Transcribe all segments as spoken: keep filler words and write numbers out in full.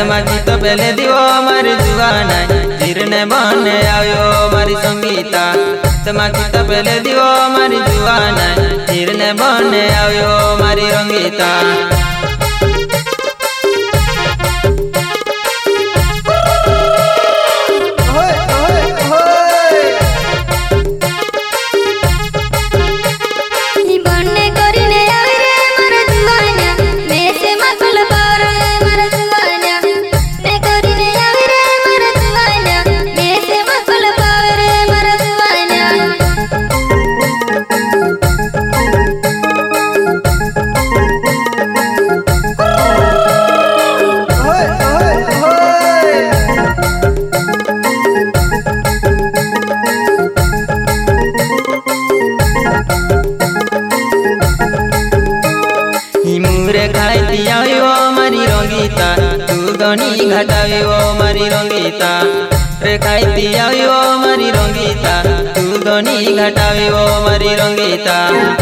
हाथमा गीत पहले दिवो मारी जुवाना जीरने बने आयो मारी संगीता। हाथमा गीत पहले दिवो मारी जुवाना जीरने बने आयो मारी रंगीता। मुरे खाई दियाओ मारी रंगीता तू गनी घटाओ मारी रंगीता। रे खाई दियाओ मारी रंगीता तू गनी घटाओ मारी रंगीता।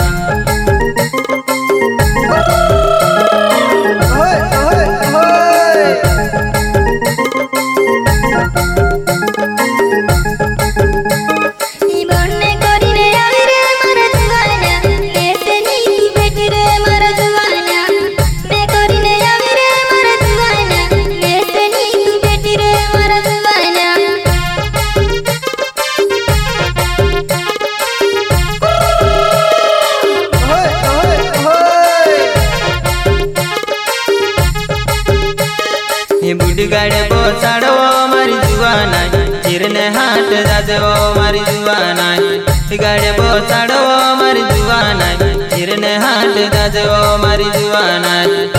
बुढ़ गाड़े बोसाड़ो मारी जुवाना चिरने हाथ जाजो मारी जुवाना। गाड़े बोसाड़ो मारी जुवाना चिरने हाथ जाजो मारी जुवाना।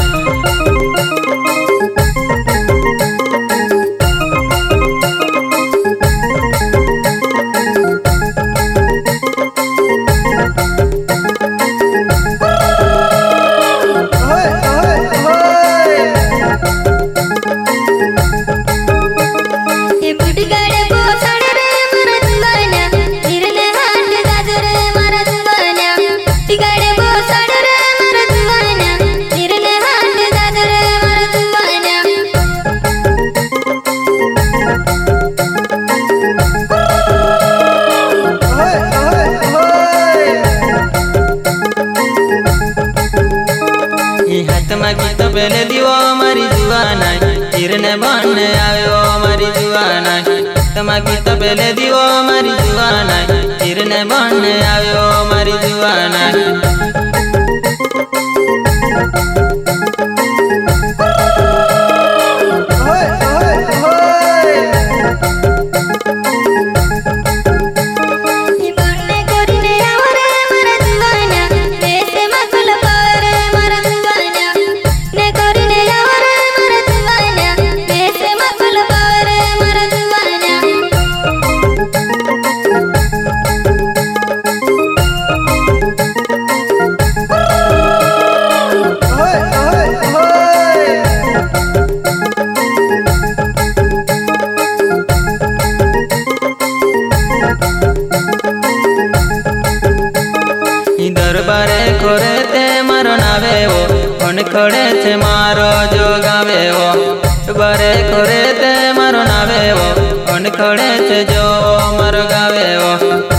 हाथमा गीत पहले दिवो मारी जुवाना चिरने बने आयो मारी जुवाना। हाथमा गीत पहले दिवो मारी जुवाना चिरने बने आयो मारी जुवाना। दरबारे खोरे ते मारो नावे वो कौन खड़े थे मारो जो गावे वो। दरबारे खोरे ते मारो नावे वो कौन खड़े थे जो मारो गावे वो।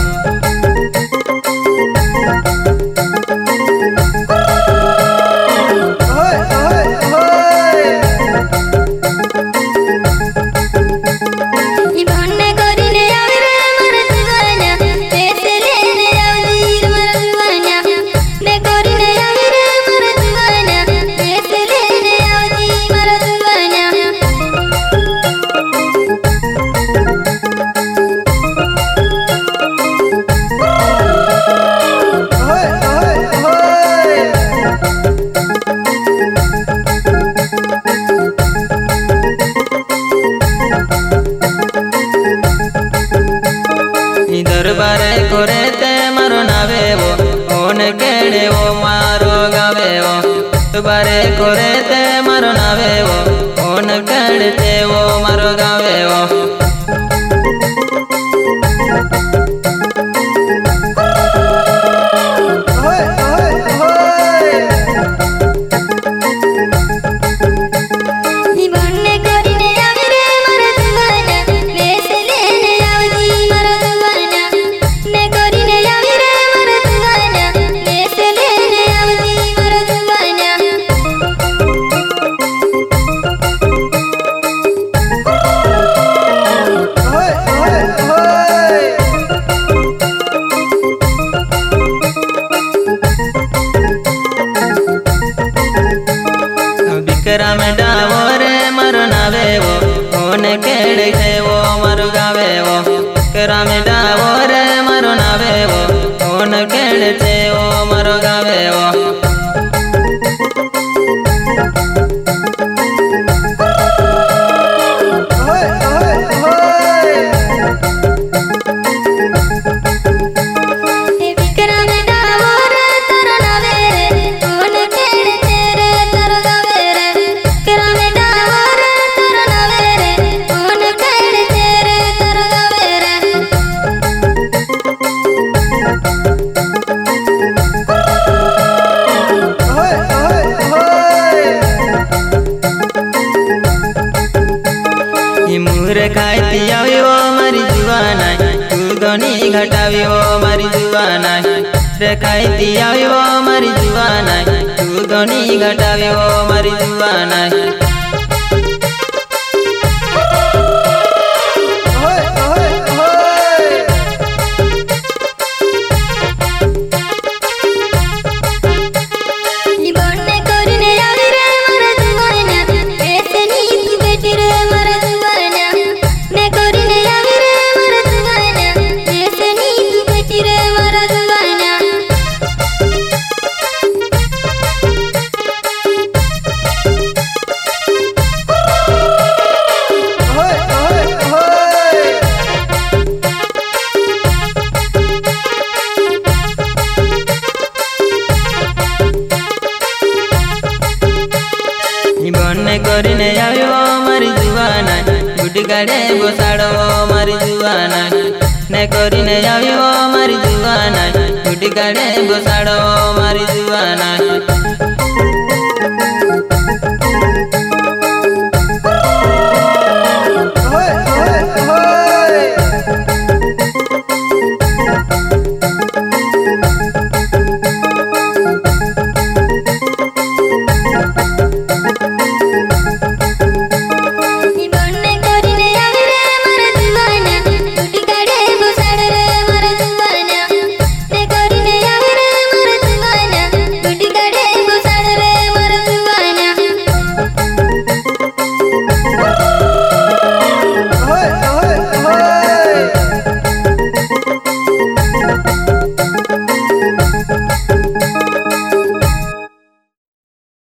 दरबारे खोरे ते मारो नावे वो ओन केड़े वो मारो गावे वो। दरबारे खोरे ते मारो नावे वो ओन केड़े ते वो मारो गावे वो। জীবনে खाई આવ્યો મારી જુવાના તું ઘણી ઘટાવ્યો મારી જુવાના રે ખાઈ આવ્યો મારી જુવાના તું ઘણી ઘટાવ્યો મારી જુવાના बने करीने આવ્યો મારી જુવાના ગુડી ગાડે બોસાડો મારી જુવાના ને કરીને આવ્યો મારી જુવાના ગુડી ગાડે બોસાડો મારી જુવાના